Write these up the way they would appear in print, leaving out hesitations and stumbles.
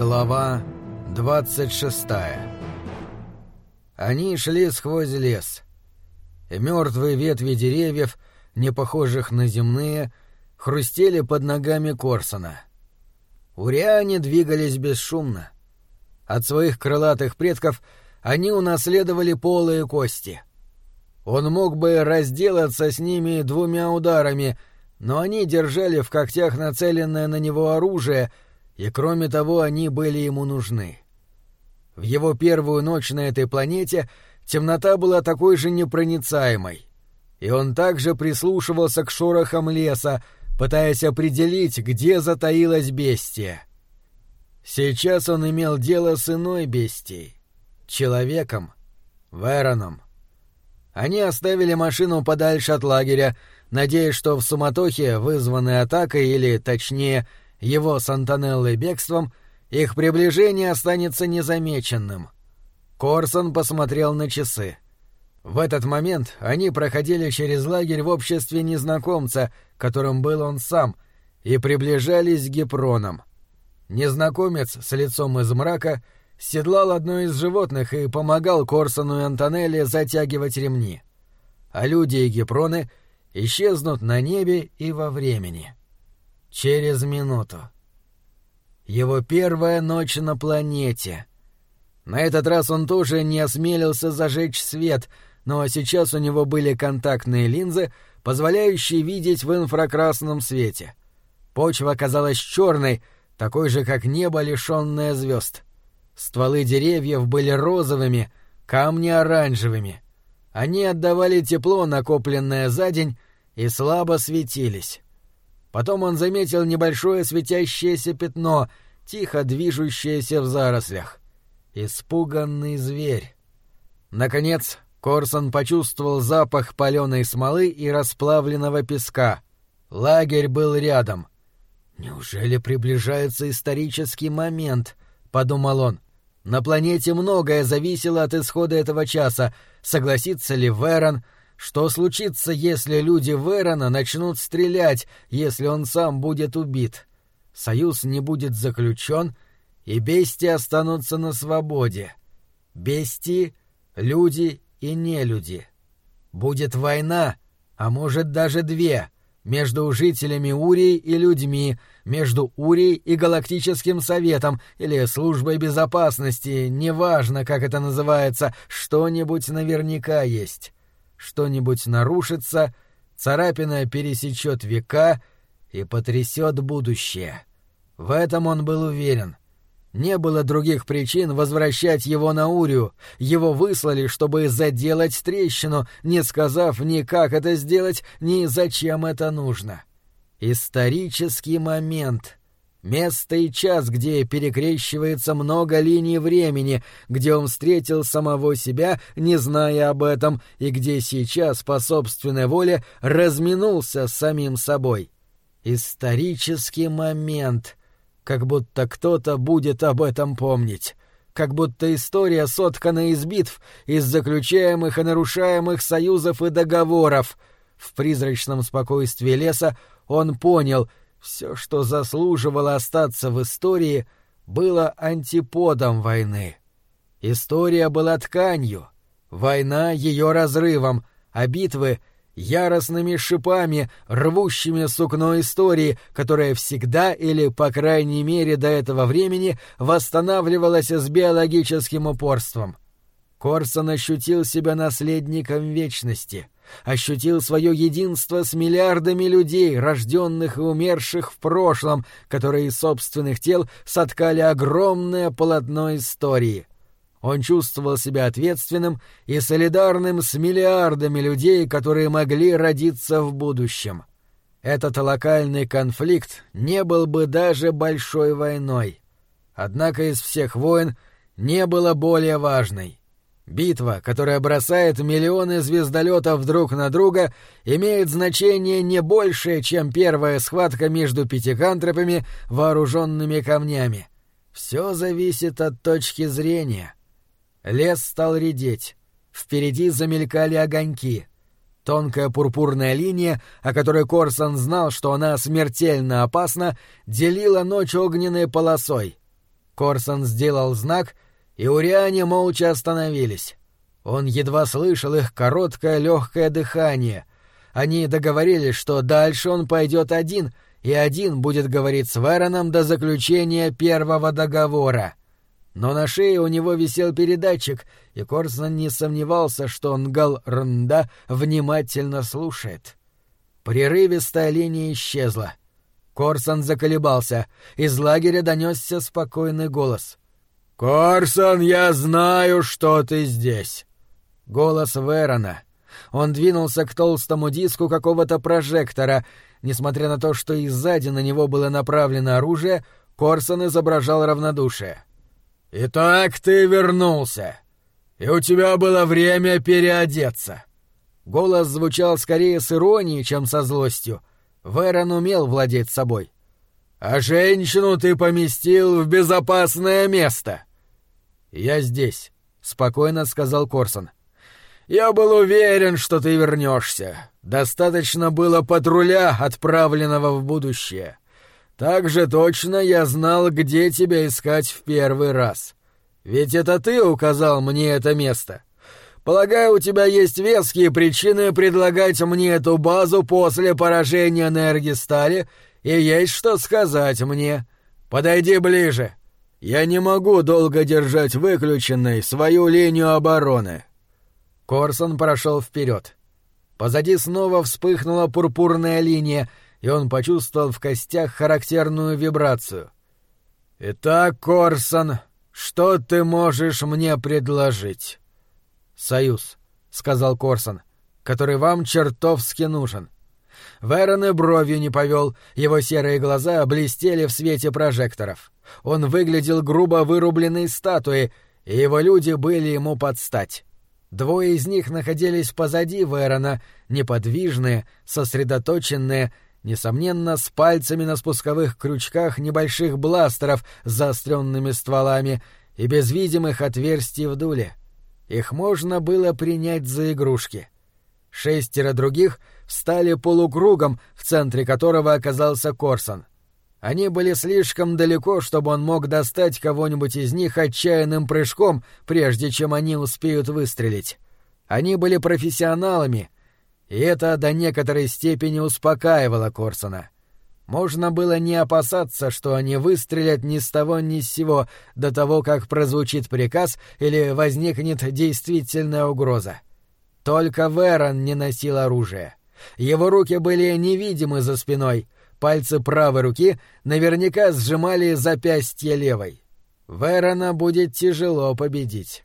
Глава 26. Они шли сквозь лес, и мертвые ветви деревьев, не похожих на земные, хрустели под ногами Корсона. Уриане двигались бесшумно. От своих крылатых предков они унаследовали полые кости. Он мог бы разделаться с ними 2 ударами, но они держали в когтях нацеленное на него оружие, и кроме того они были ему нужны. В его первую ночь на этой планете темнота была такой же непроницаемой, и он также прислушивался к шорохам леса, пытаясь определить, где затаилась бестия. Сейчас он имел дело с иной бестией — человеком, Вероном. Они оставили машину подальше от лагеря, надеясь, что в суматохе, вызванной атакой или, точнее, его с Антонеллой бегством, их приближение останется незамеченным. Корсон посмотрел на часы. В этот момент они проходили через лагерь в обществе незнакомца, которым был он сам, и приближались к Гепронам. Незнакомец с лицом из мрака седлал одно из животных и помогал Корсону и Антонелле затягивать ремни. А люди и Гепроны исчезнут на небе и во времени. Через минуту. Его первая ночь на планете. На этот раз он тоже не осмелился зажечь свет, но сейчас у него были контактные линзы, позволяющие видеть в инфракрасном свете. Почва казалась черной, такой же, как небо, лишенное звезд. Стволы деревьев были розовыми, камни оранжевыми. Они отдавали тепло, накопленное за день, и слабо светились. Потом он заметил небольшое светящееся пятно, тихо движущееся в зарослях. Испуганный зверь. Наконец, Корсон почувствовал запах палёной смолы и расплавленного песка. Лагерь был рядом. «Неужели приближается исторический момент?» — подумал он. На планете многое зависело от исхода этого часа. Согласится ли Верон? Что случится, если люди Верона начнут стрелять, если он сам будет убит? Союз не будет заключен, и бестии останутся на свободе. Бестии, люди и нелюди. Будет война, а может даже 2, между жителями Урии и людьми, между Урией и Галактическим Советом или Службой Безопасности, неважно, как это называется, что-нибудь наверняка есть. Что-нибудь нарушится, царапина пересечет века и потрясет будущее. В этом он был уверен. Не было других причин возвращать его на Урию. Его выслали, чтобы заделать трещину, не сказав ни как это сделать, ни зачем это нужно. Исторический момент. Место и час, где перекрещивается много линий времени, где он встретил самого себя, не зная об этом, и где сейчас, по собственной воле, разминулся с самим собой. Исторический момент. Как будто кто-то будет об этом помнить. Как будто история соткана из битв, из заключаемых и нарушаемых союзов и договоров. В призрачном спокойствии леса он понял — все, что заслуживало остаться в истории, было антиподом войны. История была тканью, война — ее разрывом, а битвы — яростными шипами, рвущими сукно истории, которая всегда, или, по крайней мере, до этого времени, восстанавливалась с биологическим упорством. Корсон ощутил себя наследником вечности, ощутил свое единство с миллиардами людей, рожденных и умерших в прошлом, которые из собственных тел соткали огромное полотно истории. Он чувствовал себя ответственным и солидарным с миллиардами людей, которые могли родиться в будущем. Этот локальный конфликт не был бы даже большой войной. Однако из всех войн не было более важной. Битва, которая бросает миллионы звездолетов друг на друга, имеет значение не большее, чем первая схватка между пятикантропами, вооруженными камнями. Все зависит от точки зрения. Лес стал редеть. Впереди замелькали огоньки. Тонкая пурпурная линия, о которой Корсон знал, что она смертельно опасна, делила ночь огненной полосой. Корсон сделал знак, и уриане молча остановились. Он едва слышал их короткое легкое дыхание. Они договорились, что дальше он пойдет один, и один будет говорить с Вероном до заключения первого договора. Но на шее у него висел передатчик, и Корсон не сомневался, что Нгал-Рнда внимательно слушает. Прерывистая линия исчезла. Корсон заколебался. Из лагеря донесся спокойный голос. «Корсон, я знаю, что ты здесь!» Голос Верона. Он двинулся к толстому диску какого-то прожектора. Несмотря на то, что и сзади на него было направлено оружие, Корсон изображал равнодушие. «Итак, ты вернулся, и у тебя было время переодеться». Голос звучал скорее с иронией, чем со злостью. Верон умел владеть собой. «А женщину ты поместил в безопасное место». «Я здесь», — спокойно сказал Корсон. «Я был уверен, что ты вернешься. Достаточно было патруля, отправленного в будущее. Так же точно я знал, где тебя искать в первый раз. Ведь это ты указал мне это место. Полагаю, у тебя есть веские причины предлагать мне эту базу после поражения на Эргистале, и есть что сказать мне. Подойди ближе. Я не могу долго держать выключенной свою линию обороны». Корсон прошел вперед. Позади снова вспыхнула пурпурная линия, и он почувствовал в костях характерную вибрацию. «Итак, Корсон, что ты можешь мне предложить?» «Союз», — сказал Корсон, — «который вам чертовски нужен». Верон и бровью не повел, его серые глаза блестели в свете прожекторов. Он выглядел грубо вырубленной статуей, и его люди были ему под стать. Двое из них находились позади Верона, неподвижные, сосредоточенные, несомненно, с пальцами на спусковых крючках небольших бластеров с заостренными стволами и без видимых отверстий в дуле. Их можно было принять за игрушки. 6 других встали полукругом, в центре которого оказался Корсон. Они были слишком далеко, чтобы он мог достать кого-нибудь из них отчаянным прыжком, прежде чем они успеют выстрелить. Они были профессионалами, и это до некоторой степени успокаивало Корсона. Можно было не опасаться, что они выстрелят ни с того ни с сего до того, как прозвучит приказ или возникнет действительная угроза. Только Верон не носил оружия. Его руки были невидимы за спиной, пальцы правой руки наверняка сжимали запястье левой. Верона будет тяжело победить.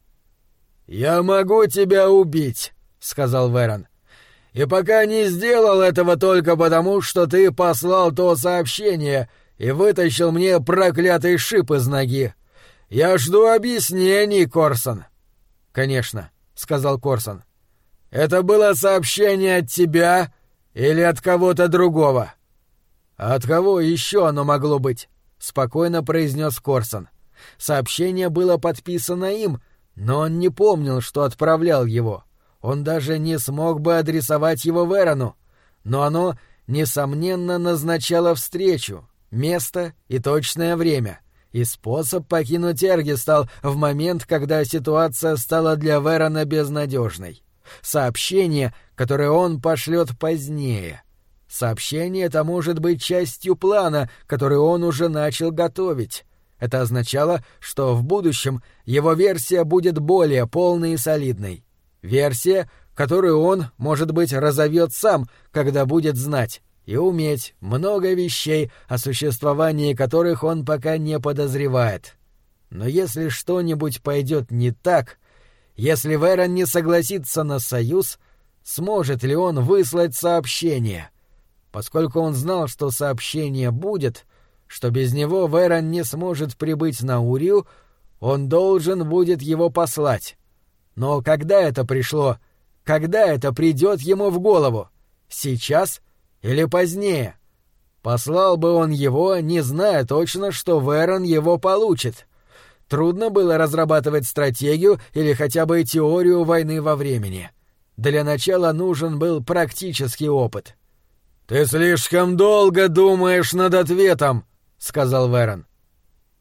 «Я могу тебя убить», — сказал Верон. «И пока не сделал этого только потому, что ты послал то сообщение и вытащил мне проклятый шип из ноги. Я жду объяснений, Корсон». «Конечно», — сказал Корсон. «Это было сообщение от тебя или от кого-то другого?» «А от кого еще оно могло быть?» — спокойно произнес Корсон. Сообщение было подписано им, но он не помнил, что отправлял его. Он даже не смог бы адресовать его Верону. Но оно, несомненно, назначало встречу, место и точное время, и способ покинуть Эргистал в момент, когда ситуация стала для Верона безнадежной. Сообщение, которое он пошлет позднее. Сообщение это может быть частью плана, который он уже начал готовить. Это означало, что в будущем его версия будет более полной и солидной. Версия, которую он, может быть, разовьет сам, когда будет знать и уметь много вещей, о существовании которых он пока не подозревает. Но если что-нибудь пойдет не так, если Верон не согласится на союз, сможет ли он выслать сообщение? Поскольку он знал, что сообщение будет, что без него Верон не сможет прибыть на Урию, он должен будет его послать. Но когда это пришло? Когда это придет ему в голову? Сейчас или позднее? Послал бы он его, не зная точно, что Верон его получит. Трудно было разрабатывать стратегию или хотя бы теорию войны во времени. Для начала нужен был практический опыт. «Ты слишком долго думаешь над ответом», — сказал Верон.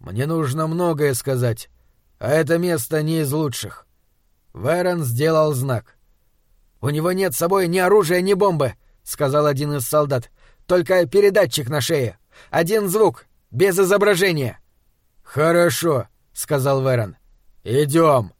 Мне нужно многое сказать, а это место не из лучших». Вэрон сделал знак. «У него нет с собой ни оружия, ни бомбы», — сказал один из солдат. «Только передатчик на шее. Один звук, без изображения». «Хорошо», — сказал Вэрон. «Идем».